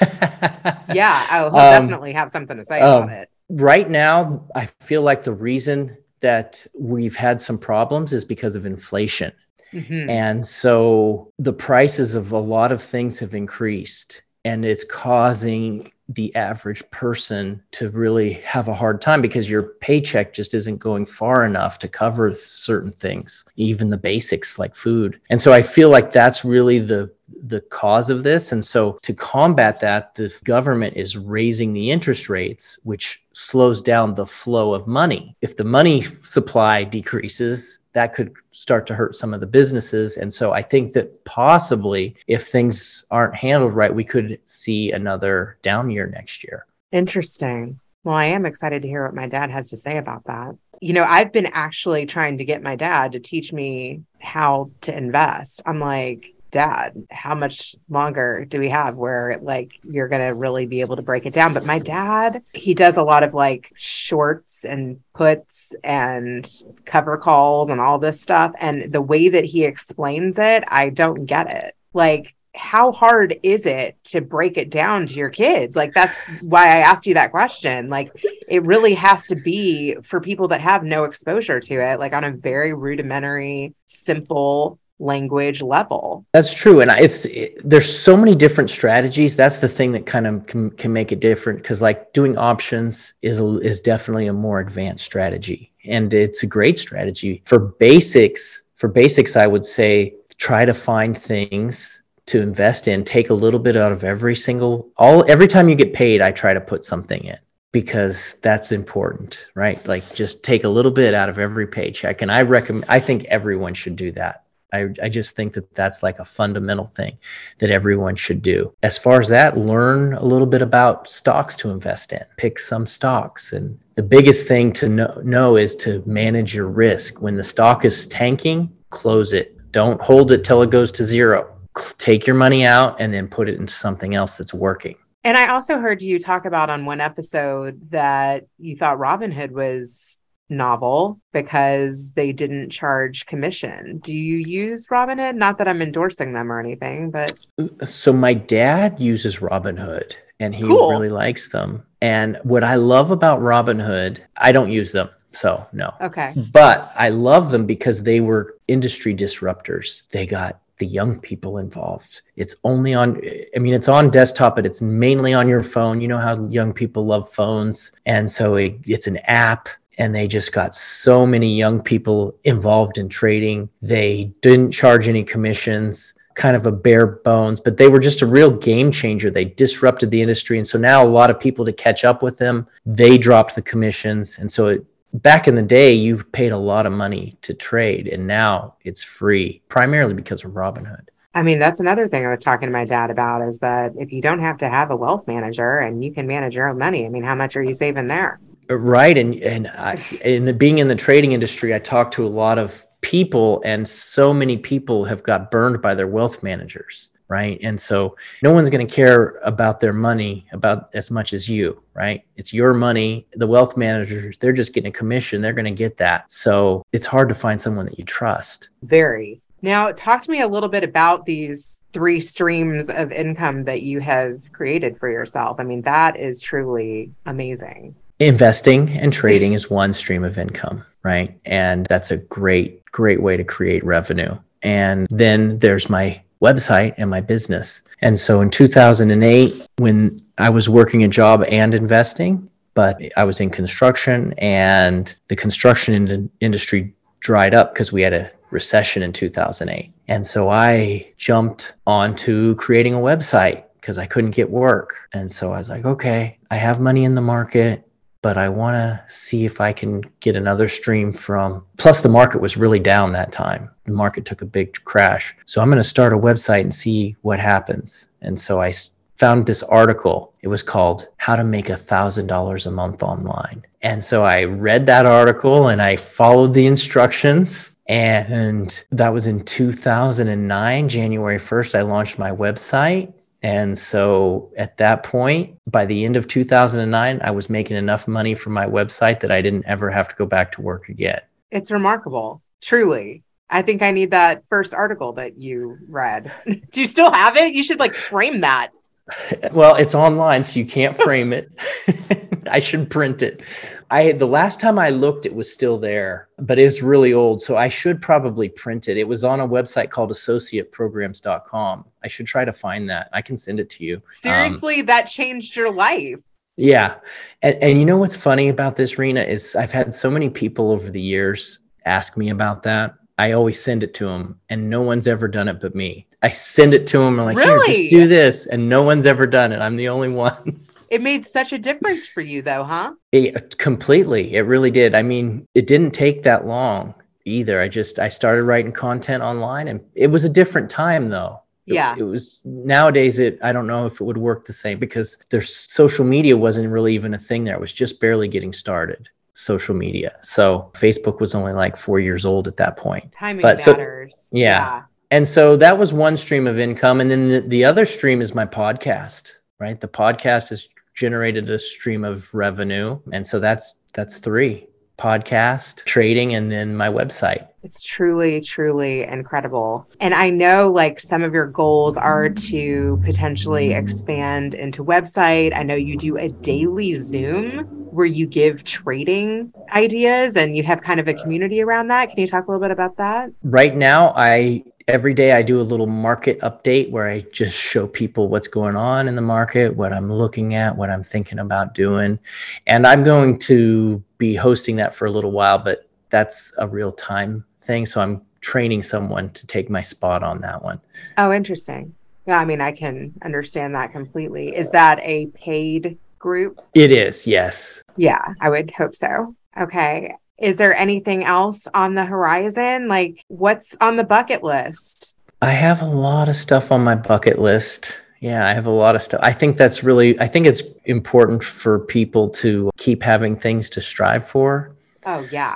Yeah, I'll he'll Um, definitely have something to say um, about it. Right now, I feel like the reason that we've had some problems is because of inflation. Mhm. And so the prices of a lot of things have increased. And it's causing the average person to really have a hard time because your paycheck just isn't going far enough to cover certain things, even the basics like food. And so I feel like that's really the the cause of this. And so to combat that, the government is raising the interest rates, which slows down the flow of money. If the money supply decreases, that could start to hurt some of the businesses. And so I think that possibly if things aren't handled right, we could see another down year next year. Interesting. Well, I am excited to hear what my dad has to say about that. You know, I've been actually trying to get my dad to teach me how to invest. I'm like, Dad, how much longer do we have where like you're going to really be able to break it down? But my dad, he does a lot of like shorts and puts and cover calls and all this stuff. And the way that he explains it, I don't get it. Like, how hard is it to break it down to your kids? Like, that's why I asked you that question. Like, it really has to be for people that have no exposure to it, like on a very rudimentary, simple language level. That's true. And it's it, there's so many different strategies. That's the thing that kind of can, can make it different, because like doing options is a, is definitely a more advanced strategy, and it's a great strategy. For basics, for basics, I would say try to find things to invest in. Take a little bit out of every single all every time you get paid, I try to put something in. because that's important, right? Like just take a little bit out of every paycheck. And I recommend, I think everyone should do that. I, I just think that that's like a fundamental thing that everyone should do. As far as that, learn a little bit about stocks to invest in, pick some stocks. And the biggest thing to know, know is to manage your risk. When the stock is tanking, close it. Don't hold it till it goes to zero. Take your money out and then put it into something else that's working. And I also heard you talk about on one episode that you thought Robinhood was novel because they didn't charge commission. Do you use Robinhood? Not that I'm endorsing them or anything, but. So my dad uses Robinhood and he Cool. really likes them. And what I love about Robinhood, I don't use them. So no. Okay. But I love them because they were industry disruptors. They got the young people involved. It's only on, I mean, it's on desktop, but it's mainly on your phone. You know how young people love phones. And so it, it's an app. And they just got so many young people involved in trading. They didn't charge any commissions, kind of a bare bones, but they were just a real game changer. They disrupted the industry. And so now a lot of people, to catch up with them, they dropped the commissions. And so it, back in the day, you paid a lot of money to trade, and now it's free, primarily because of Robinhood. I mean, that's another thing I was talking to my dad about, is that if you don't have to have a wealth manager and you can manage your own money, I mean, how much are you saving there? Right. And and I, in the, being in the trading industry, I talked to a lot of people, and so many people have got burned by their wealth managers. Right. And so no one's going to care about their money about as much as you. Right. It's your money. The wealth managers, they're just getting a commission. They're going to get that. So it's hard to find someone that you trust. Very. Now, talk to me a little bit about these three streams of income that you have created for yourself. I mean, that is truly amazing. Investing and trading is one stream of income, right? And that's a great, great way to create revenue. And then there's my website and my business. And so in two thousand eight, when I was working a job and investing, but I was in construction, and the construction in- industry dried up because we had a recession in two thousand eight. And so I jumped onto creating a website because I couldn't get work. And so I was like, okay, I have money in the market, but I want to see if I can get another stream from, plus the market was really down that time. The market took a big crash. So I'm going to start a website and see what happens. And so I found this article. It was called How to Make a Thousand Dollars a Month Online. And so I read that article and I followed the instructions. And that was in two thousand nine, January first, I launched my website. And so at that point, by the end of two thousand nine, I was making enough money from my website that I didn't ever have to go back to work again. It's remarkable. Truly. I think I need that first article that you read. Do you still have it? You should like frame that. Well, it's online, so you can't frame it. I should print it. I the last time I looked, it was still there, but it's really old, so I should probably print it. It was on a website called associate programs dot com. I should try to find that. I can send it to you. Seriously, um, that changed your life. Yeah. And, and you know what's funny about this, Rena, is I've had so many people over the years ask me about that. I always send it to them, and no one's ever done it but me. I send it to them. I'm like, really? Here, just do this. And no one's ever done it. I'm the only one. It made such a difference for you though, huh? It, completely. It really did. I mean, it didn't take that long either. I just, I started writing content online, and it was a different time though. It, yeah. It was nowadays, it, I don't know if it would work the same because there's social media wasn't really even a thing there. It was just barely getting started. Social media. So Facebook was only like four years old at that point. Timing but matters. So, yeah. yeah. And so that was one stream of income. And then the, the other stream is my podcast, right? The podcast has generated a stream of revenue. And so that's, that's three: podcast, trading, and then my website. It's truly, truly incredible. And I know like some of your goals are to potentially expand into website. I know you do a daily Zoom where you give trading ideas and you have kind of a community around that. Can you talk a little bit about that? Right now, I every day I do a little market update where I just show people what's going on in the market, what I'm looking at, what I'm thinking about doing. And I'm going to be hosting that for a little while, but that's a real time thing. So I'm training someone to take my spot on that one. Oh, interesting. Yeah, I mean, I can understand that completely. Is that a paid group? It is, yes. Yeah, I would hope so. Okay. Is there anything else on the horizon? Like, what's on the bucket list? I have a lot of stuff on my bucket list. Yeah, I have a lot of stuff. I think that's really, I think it's important for people to keep having things to strive for. Oh, yeah.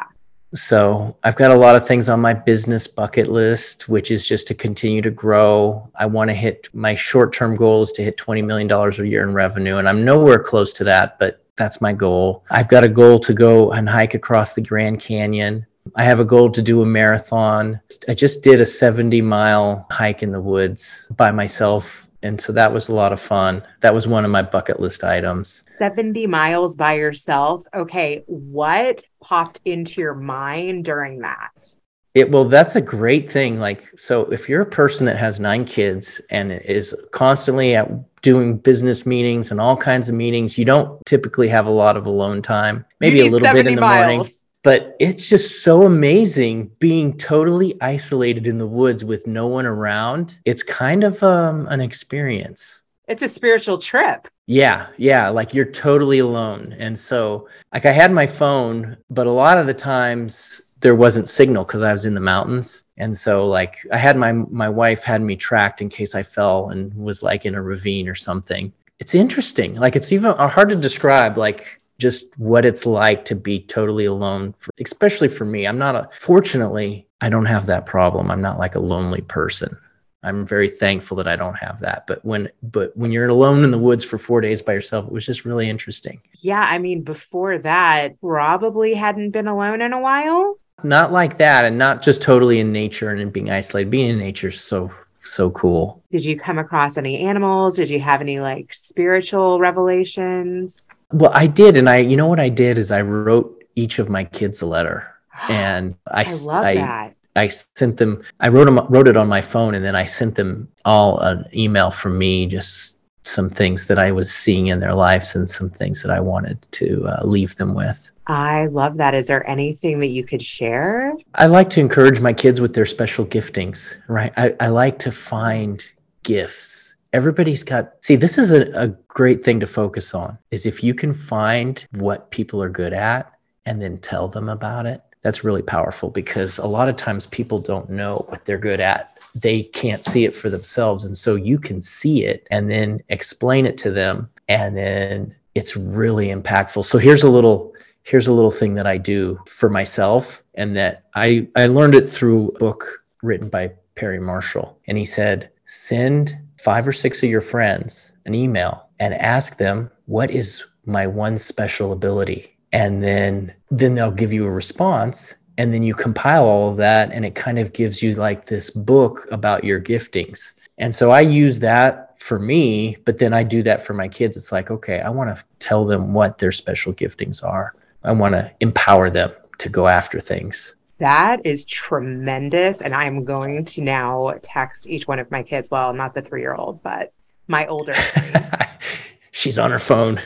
So I've got a lot of things on my business bucket list, which is just to continue to grow. I want to hit my short-term goal is to hit twenty million dollars a year in revenue. And I'm nowhere close to that, but that's my goal. I've got a goal to go and hike across the Grand Canyon. I have a goal to do a marathon. I just did a seventy mile hike in the woods by myself. And so that was a lot of fun. That was one of my bucket list items. seventy miles by yourself. Okay. What popped into your mind during that? It, well, that's a great thing. Like, so if you're a person that has nine kids and is constantly at doing business meetings and all kinds of meetings, you don't typically have a lot of alone time, maybe a little bit in the miles. morning. But it's just so amazing being totally isolated in the woods with no one around. It's kind of um, an experience. It's a spiritual trip. Yeah, yeah, like you're totally alone. And so, like, I had my phone, but a lot of the times there wasn't signal because I was in the mountains. And so, like, I had my my wife had me tracked in case I fell and was like in a ravine or something. It's interesting. Like, it's even hard to describe, like, just what it's like to be totally alone, for, especially for me. I'm not a, fortunately, I don't have that problem. I'm not like a lonely person. I'm very thankful that I don't have that. But when, but when you're alone in the woods for four days by yourself, it was just really interesting. Yeah. I mean, before that, probably hadn't been alone in a while. Not like that. And not just totally in nature and in being isolated. Being in nature is so, so cool. Did you come across any animals? Did you have any like spiritual revelations? Well, I did. And I, you know what I did is I wrote each of my kids a letter, and I, I love I, that. I sent them, I wrote them, wrote it on my phone, and then I sent them all an email from me, just some things that I was seeing in their lives and some things that I wanted to uh, leave them with. I love that. Is there anything that you could share? I like to encourage my kids with their special giftings, right? I, I like to find gifts. Everybody's got, see, this is a, a great thing to focus on, is if you can find what people are good at and then tell them about it, that's really powerful, because a lot of times people don't know what they're good at. They can't see it for themselves. And so you can see it and then explain it to them, and then it's really impactful. So here's a little, here's a little thing that I do for myself, and that I, I learned it through a book written by Perry Marshall. And he said, send five or six of your friends an email and ask them, what is my one special ability? And then, then they'll give you a response, and then you compile all of that, and it kind of gives you like this book about your giftings. And so I use that for me, but then I do that for my kids. It's like, okay, I want to tell them what their special giftings are. I want to empower them to go after things. That is tremendous. And I'm going to now text each one of my kids. Well, not the three-year-old, but my older three. She's on her phone.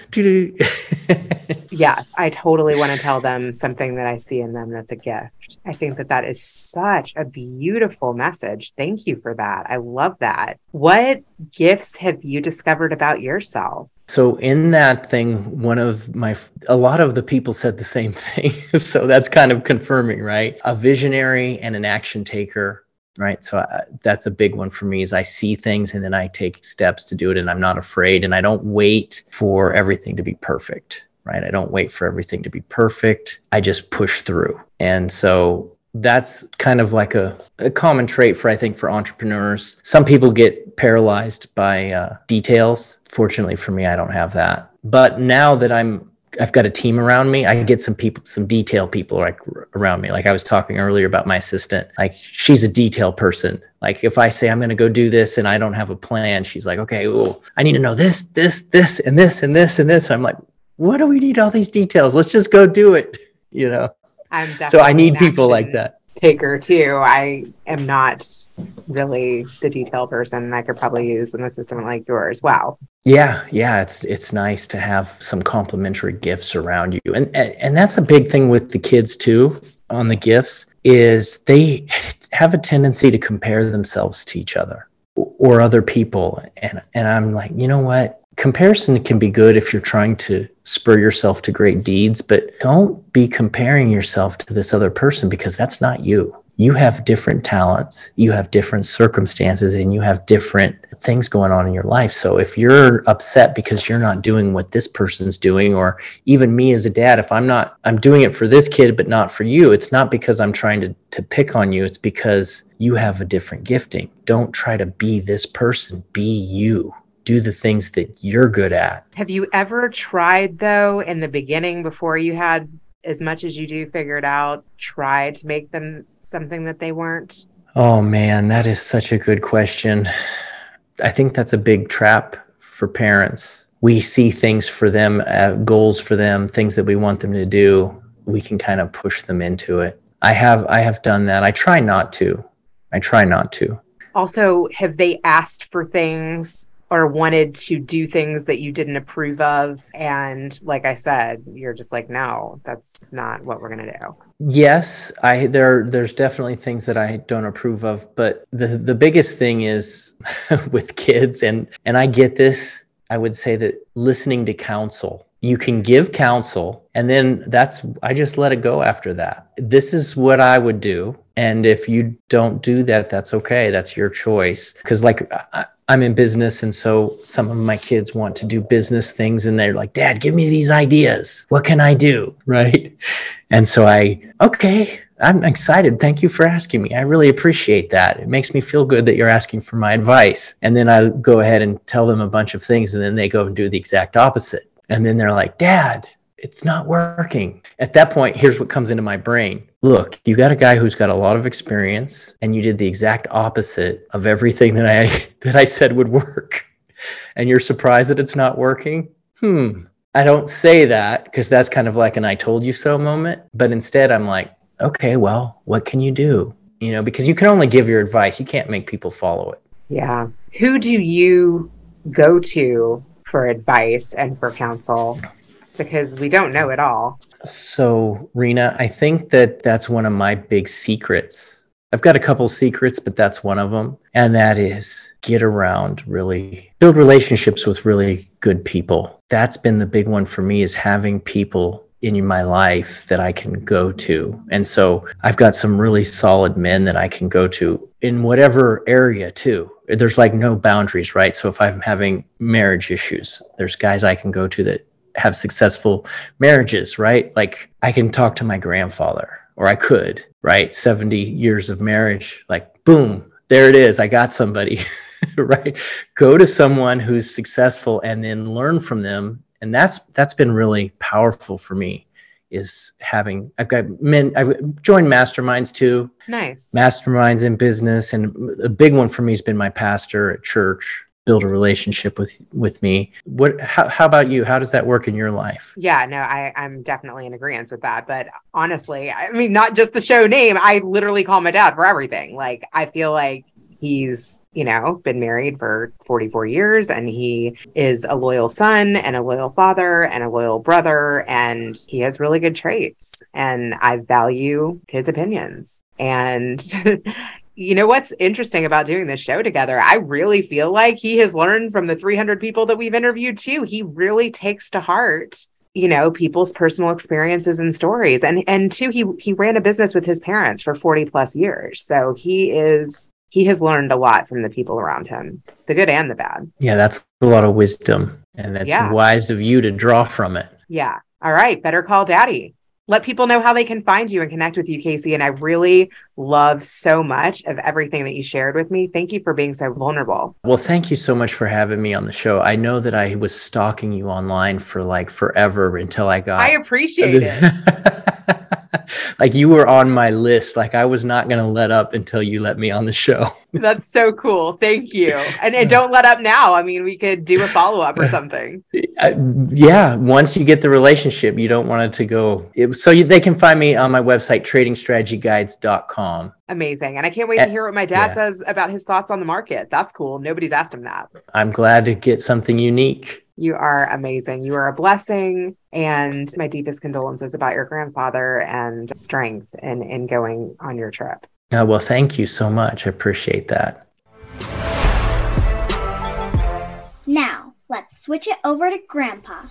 Yes, I totally want to tell them something that I see in them that's a gift. I think that that is such a beautiful message. Thank you for that. I love that. What gifts have you discovered about yourself? So in that thing, one of my, a lot of the people said the same thing. So that's kind of confirming, right? A visionary and an action taker, right? So I, that's a big one for me, is I see things and then I take steps to do it, and I'm not afraid, and I don't wait for everything to be perfect, right? I don't wait for everything to be perfect. I just push through. And so that's kind of like a, a common trait for, I think, for entrepreneurs. Some people get paralyzed by uh, details. Fortunately for me, I don't have that. But now that I'm, I've got a team around me, I get some people, some detail people like around me. Like I was talking earlier about my assistant, like she's a detail person. Like if I say I'm going to go do this and I don't have a plan, she's like, okay, well, I need to know this, this, this, and this, and this, and this. I'm like, what do we need all these details? Let's just go do it. You know? I'm definitely so I need people like that. Taker too. I am not really the detail person. I could probably use an assistant like yours. Wow. Yeah, yeah, it's it's nice to have some complementary gifts around you. And, and and that's a big thing with the kids too, on the gifts, is they have a tendency to compare themselves to each other or other people. And and I'm like, you know what? comparison can be good if you're trying to spur yourself to great deeds, but don't be comparing yourself to this other person, because that's not you. You have different talents, you have different circumstances, and you have different things going on in your life. So if you're upset because you're not doing what this person's doing, or even me as a dad, if I'm not, I'm doing it for this kid, but not for you, it's not because I'm trying to, to pick on you. It's because you have a different gifting. Don't try to be this person, be you. Do the things that you're good at. Have you ever tried, though, in the beginning, before you had as much as you do figured out, try to make them something that they weren't? Oh man, that is such a good question. I think that's a big trap for parents. We see things for them, uh, goals for them, things that we want them to do. We can kind of push them into it. I have, I have done that. I try not to. I try not to. Also, have they asked for things or wanted to do things that you didn't approve of? And like I said, you're just like, no, that's not what we're going to do. Yes, I there there's definitely things that I don't approve of, but the the biggest thing is with kids, and and I get this, I would say that listening to counsel. You can give counsel, and then that's, I just let it go after that. This is what I would do. And if you don't do that, that's okay. That's your choice. Because like I, I'm in business, and so some of my kids want to do business things, and they're like, Dad, give me these ideas. What can I do? Right? And so I, okay, I'm excited. Thank you for asking me. I really appreciate that. It makes me feel good that you're asking for my advice. And then I go ahead and tell them a bunch of things, and then they go and do the exact opposite. And then they're like, Dad, it's not working. At that point, here's what comes into my brain. Look, you got a guy who's got a lot of experience, and you did the exact opposite of everything that I that I said would work. And you're surprised that it's not working? Hmm. I don't say that because that's kind of like an I told you so moment. But instead, I'm like, okay, well, what can you do? You know, because you can only give your advice. You can't make people follow it. Yeah. Who do you go to for advice and for counsel? Because we don't know it all. So, Rena, I think that that's one of my big secrets. I've got a couple secrets, but that's one of them. And that is get around, really build relationships with really good people. That's been the big one for me, is having people in my life that I can go to. And so I've got some really solid men that I can go to in whatever area too. There's like no boundaries, right? So if I'm having marriage issues, there's guys I can go to that have successful marriages, right? Like I can talk to my grandfather, or I could, right? seventy years of marriage, like boom, there it is. I got somebody, right? Go to someone who's successful and then learn from them. And that's, that's been really powerful for me, is having, I've got men, I've joined masterminds too. Nice. Masterminds in business. And a big one for me has been my pastor at church. Build a relationship with with me. What? How, how about you? How does that work in your life? Yeah, no, I, I'm definitely in agreement with that. But honestly, I mean, not just the show name. I literally call my dad for everything. Like, I feel like he's, you know, been married for forty-four years, and he is a loyal son and a loyal father and a loyal brother, and he has really good traits, and I value his opinions. And you know what's interesting about doing this show together? I really feel like he has learned from the three hundred people that we've interviewed too. He really takes to heart, you know, people's personal experiences and stories. And and two, he he ran a business with his parents for forty plus years. So he is he has learned a lot from the people around him, the good and the bad. Yeah, that's a lot of wisdom, and it's yeah. wise of you to draw from it. Yeah. All right. Better call daddy. Let people know how they can find you and connect with you, Casey. And I really love so much of everything that you shared with me. Thank you for being so vulnerable. Well, thank you so much for having me on the show. I know that I was stalking you online for like forever until I got... I appreciate it. Like you were on my list. Like I was not going to let up until you let me on the show. That's so cool. Thank you. And, and don't let up now. I mean, we could do a follow-up or something. Uh, yeah. Once you get the relationship, you don't want it to go. It, so you, they can find me on my website, trading strategy guides dot com. Amazing. And I can't wait to hear what my dad yeah. says about his thoughts on the market. That's cool. Nobody's asked him that. I'm glad to get something unique. You are amazing. You are a blessing. And my deepest condolences about your grandfather and strength in, in going on your trip. Oh, well, thank you so much. I appreciate that. Now, let's switch it over to Grandpa.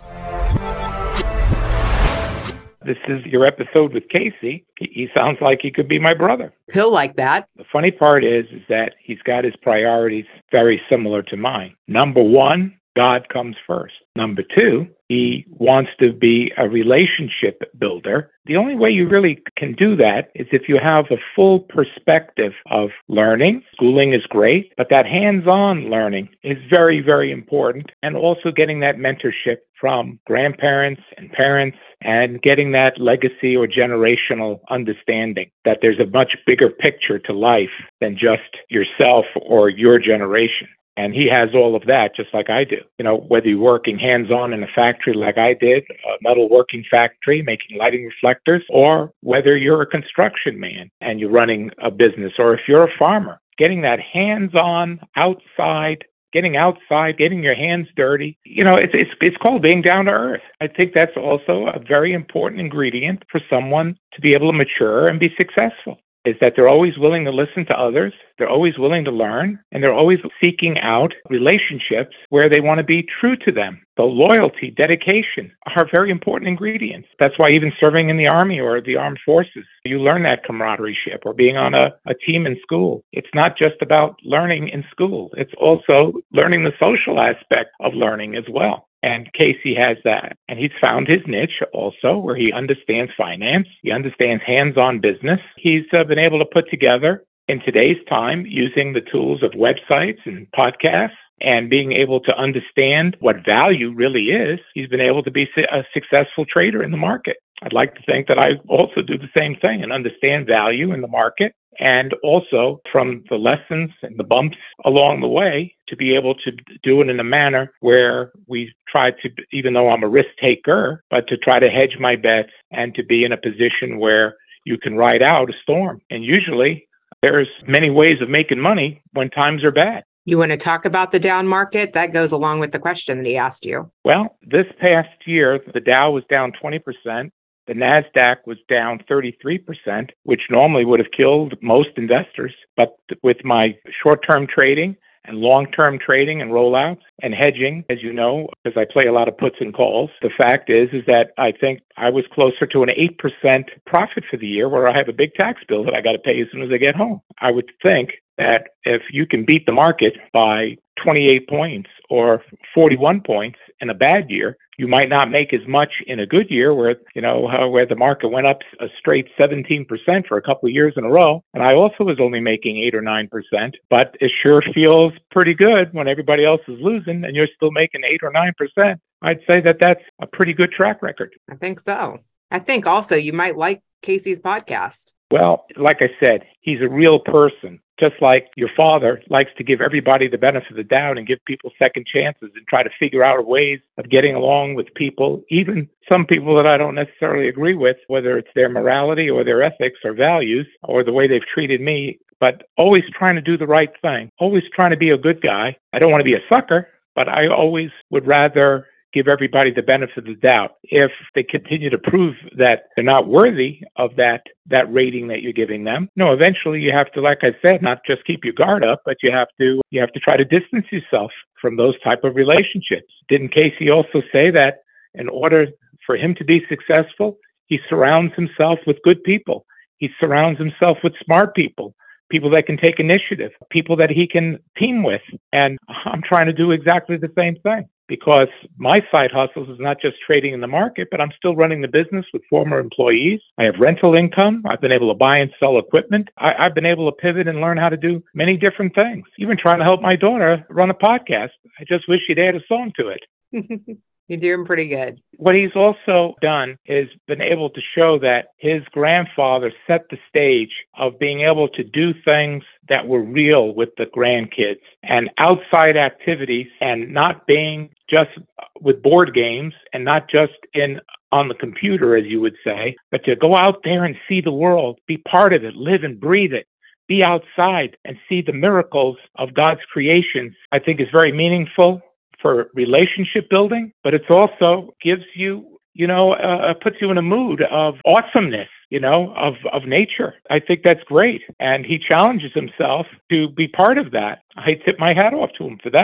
This is your episode with Casey. He sounds like he could be my brother. He'll like that. The funny part is, is that he's got his priorities very similar to mine. Number one, God comes first. Number two, he wants to be a relationship builder. The only way you really can do that is if you have a full perspective of learning. Schooling is great, but that hands-on learning is very, very important. And also getting that mentorship from grandparents and parents and getting that legacy or generational understanding that there's a much bigger picture to life than just yourself or your generation. And he has all of that, just like I do. You know, whether you're working hands-on in a factory like I did, a metalworking factory, making lighting reflectors, or whether you're a construction man and you're running a business, or if you're a farmer, getting that hands-on, outside, getting outside, getting your hands dirty. You know, it's, it's, it's called being down to earth. I think that's also a very important ingredient for someone to be able to mature and be successful. Is that they're always willing to listen to others, they're always willing to learn, and they're always seeking out relationships where they want to be true to them. So loyalty, dedication are very important ingredients. That's why even serving in the Army or the armed forces, you learn that camaraderie or being on a, a team in school. It's not just about learning in school. It's also learning the social aspect of learning as well. And Casey has that. And he's found his niche also where he understands finance. He understands hands-on business. He's uh, been able to put together in today's time using the tools of websites and podcasts and being able to understand what value really is. He's been able to be a successful trader in the market. I'd like to think that I also do the same thing and understand value in the market, and also from the lessons and the bumps along the way to be able to do it in a manner where we try to, even though I'm a risk taker, but to try to hedge my bets and to be in a position where you can ride out a storm. And usually there's many ways of making money when times are bad. You want to talk about the down market? That goes along with the question that he asked you. Well, this past year, the Dow was down twenty percent. The NASDAQ was down thirty-three percent, which normally would have killed most investors. But with my short-term trading and long-term trading and rollouts and hedging, as you know, because I play a lot of puts and calls, the fact is, is that I think I was closer to an eight percent profit for the year, where I have a big tax bill that I got to pay as soon as I get home. I would think that if you can beat the market by twenty-eight points or forty-one points in a bad year, you might not make as much in a good year where, you know, where the market went up a straight seventeen percent for a couple of years in a row. And I also was only making eight or nine percent, but it sure feels pretty good when everybody else is losing and you're still making eight or nine percent. I'd say that that's a pretty good track record. I think so. I think also you might like Casey's podcast. Well, like I said, he's a real person. Just like your father likes to give everybody the benefit of the doubt and give people second chances and try to figure out ways of getting along with people, even some people that I don't necessarily agree with, whether it's their morality or their ethics or values or the way they've treated me, but always trying to do the right thing, always trying to be a good guy. I don't want to be a sucker, but I always would rather give everybody the benefit of the doubt. If they continue to prove that they're not worthy of that that rating that you're giving them, no, eventually you have to, like I said, not just keep your guard up, but you have to you have to try to distance yourself from those type of relationships. Didn't Casey also say that in order for him to be successful, he surrounds himself with good people. He surrounds himself with smart people, people that can take initiative, people that he can team with. And I'm trying to do exactly the same thing. Because my side hustles is not just trading in the market, but I'm still running the business with former employees. I have rental income. I've been able to buy and sell equipment. I, I've been able to pivot and learn how to do many different things, even trying to help my daughter run a podcast. I just wish she'd add a song to it. You're doing pretty good. What he's also done is been able to show that his grandfather set the stage of being able to do things that were real with the grandkids and outside activities, and not being just with board games and not just in on the computer, as you would say, but to go out there and see the world, be part of it, live and breathe it, be outside and see the miracles of God's creation, I think is very meaningful for relationship building, but it's also gives you, you know, uh, puts you in a mood of awesomeness, you know, of, of nature. I think that's great. And he challenges himself to be part of that. I tip my hat off to him for that.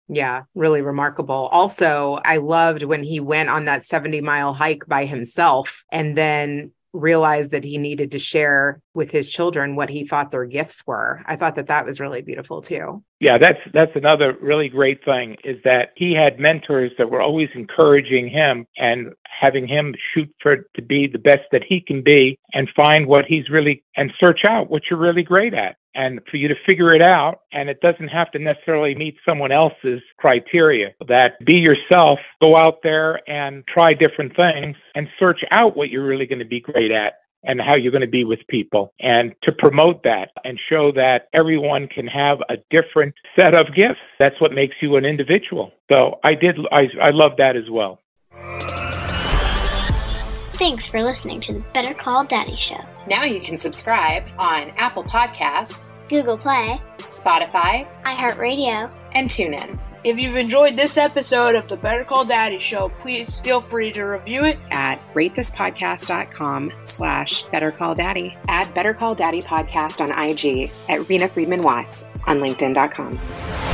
Yeah, really remarkable. Also, I loved when he went on that seventy mile hike by himself and then realized that he needed to share with his children what he thought their gifts were. I thought that that was really beautiful too. Yeah, that's that's another really great thing, is that he had mentors that were always encouraging him and having him shoot for to be the best that he can be and find what he's really, and search out what you're really great at. And for you to figure it out, and it doesn't have to necessarily meet someone else's criteria. That be yourself, go out there and try different things and search out what you're really going to be great at and how you're going to be with people, and to promote that and show that everyone can have a different set of gifts. That's what makes you an individual. So I did, I, I love that as well. Thanks for listening to the Better Call Daddy Show. Now you can subscribe on Apple Podcasts, Google Play, Spotify, iHeartRadio, and TuneIn. If you've enjoyed this episode of the Better Call Daddy Show, please feel free to review it at ratethispodcast.com slash Better Call Daddy. Add Better Call Daddy Podcast on I G at Rena Friedman Watts on LinkedIn dot com.